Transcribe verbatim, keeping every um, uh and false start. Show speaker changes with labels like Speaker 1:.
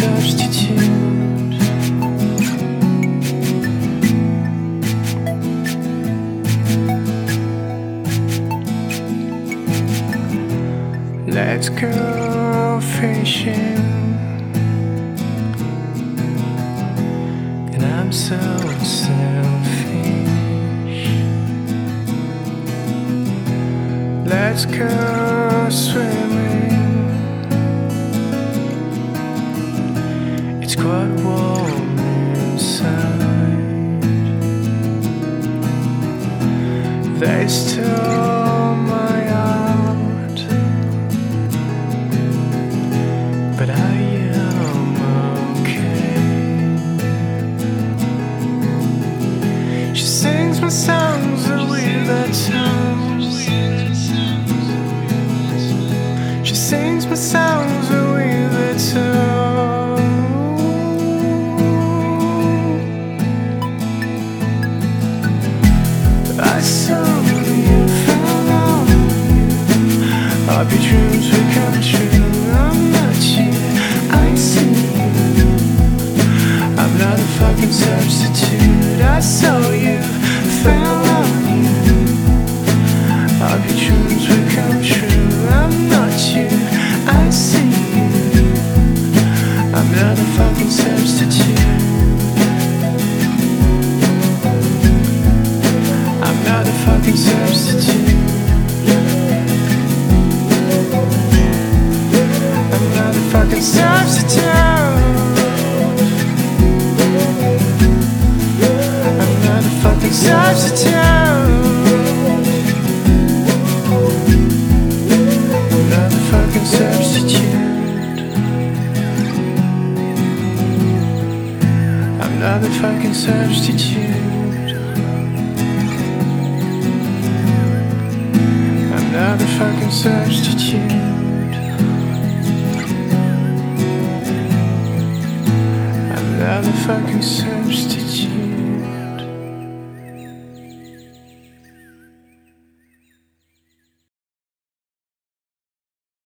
Speaker 1: substitute. Let's go fishing, and I'm so selfish. Let's go swimming, it's quite warm inside. They stole my heart, but I am okay. She sings my songs with her tongue. She sings my songs with her tongue. I saw you, fell on you. Hope your dreams will come true. I'm not you, I ain't seen you. I'm not a fucking substitute. I saw you, fell on you. Hope your dreams will come true. I'm not you, I ain't seen you. I'm not a fucking substitute. I'm not a fucking substitute. I'm not a fucking substitute. I'm not a fucking substitute. I'm not a fucking substitute. I'm not a fucking substitute. I'm not a fucking substitute. I'm not a fucking substitute.